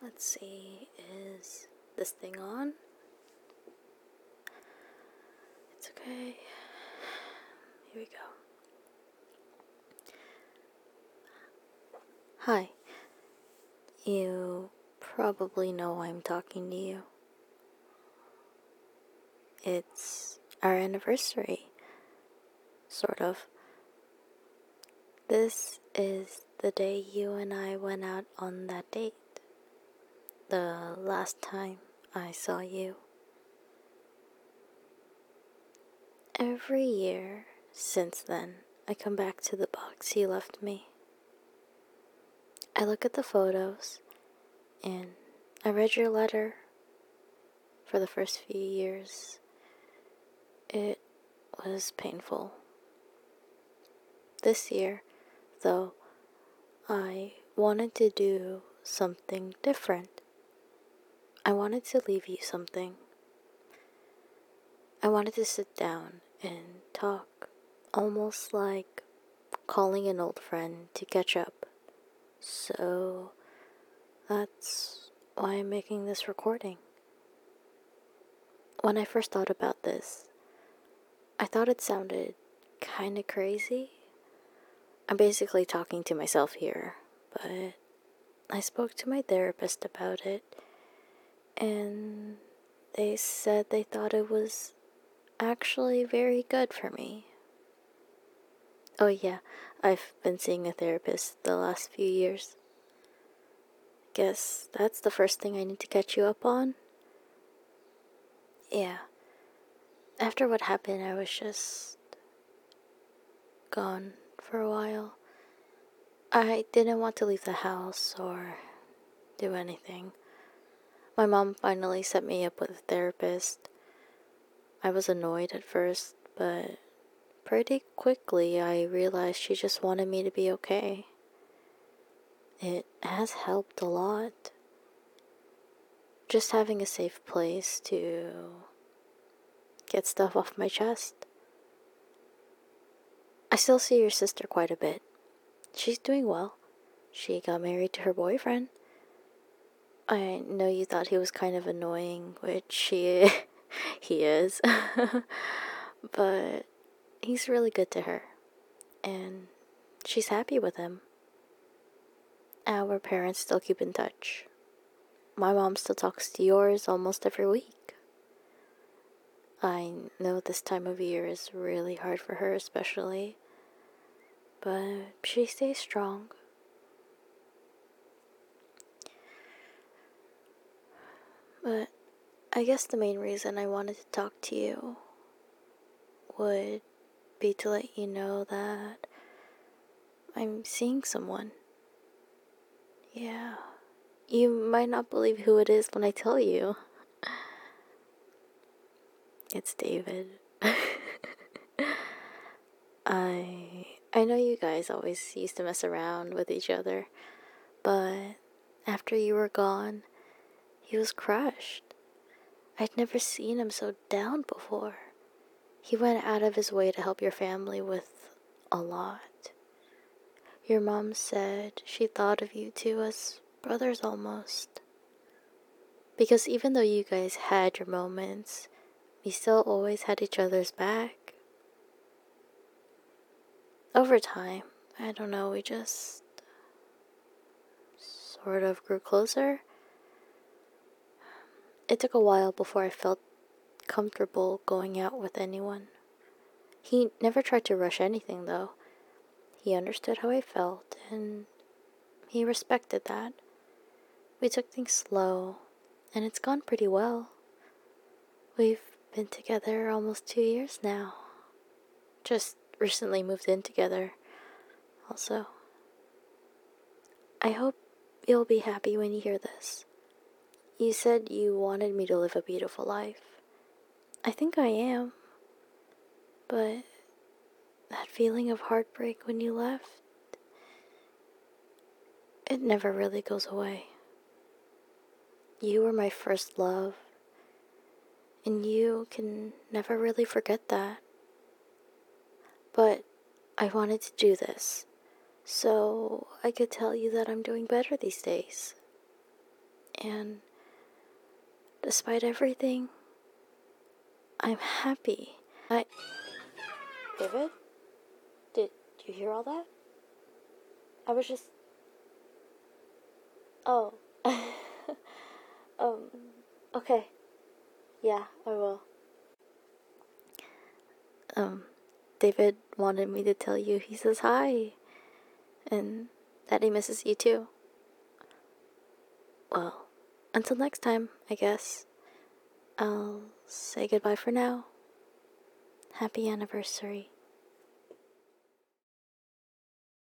Let's see, is this thing on? It's okay. Here we go. Hi. You probably know I'm talking to you. It's our anniversary. Sort of. This is the day you and I went out on that date. The last time I saw you. Every year since then, I come back to the box you left me. I look at the photos, and I read your letter for the first few years. It was painful. This year, though, I wanted to do something different. I wanted to leave you something. I wanted to sit down and talk, almost like calling an old friend to catch up. So that's why I'm making this recording. When I first thought about this, I thought it sounded kinda crazy. I'm basically talking to myself here, but I spoke to my therapist about it, and they said they thought it was actually very good for me. Oh, yeah, I've been seeing a therapist the last few years. Guess that's the first thing I need to catch you up on. Yeah. After what happened, I was just gone for a while. I didn't want to leave the house or do anything. My mom finally set me up with a therapist. I was annoyed at first, but pretty quickly I realized she just wanted me to be okay. It has helped a lot. Just having a safe place to get stuff off my chest. I still see your sister quite a bit. She's doing well. She got married to her boyfriend. I know you thought he was kind of annoying, which he is. But he's really good to her. And she's happy with him. Our parents still keep in touch. My mom still talks to yours almost every week. I know this time of year is really hard for her, especially. But she stays strong. But I guess the main reason I wanted to talk to you would be to let you know that I'm seeing someone. Yeah. You might not believe who it is when I tell you. It's David. I know you guys always used to mess around with each other, but after you were gone, he was crushed. I'd never seen him so down before. He went out of his way to help your family with a lot. Your mom said she thought of you two as brothers almost. Because even though you guys had your moments, we still always had each other's back. Over time, I don't know, we just sort of grew closer. It took a while before I felt comfortable going out with anyone. He never tried to rush anything, though. He understood how I felt, and he respected that. We took things slow, and it's gone pretty well. We've been together almost 2 years now. Just recently moved in together, also. I hope you'll be happy when you hear this. You said you wanted me to live a beautiful life. I think I am. But that feeling of heartbreak when you left, it never really goes away. You were my first love, and you can never really forget that. But I wanted to do this, so I could tell you that I'm doing better these days. And despite everything, I'm happy. David? Did you hear all that? I was just... Oh. um, okay. Yeah, I will. David wanted me to tell you he says hi. And that he misses you too. Well, until next time, I guess. I'll say goodbye for now. Happy anniversary.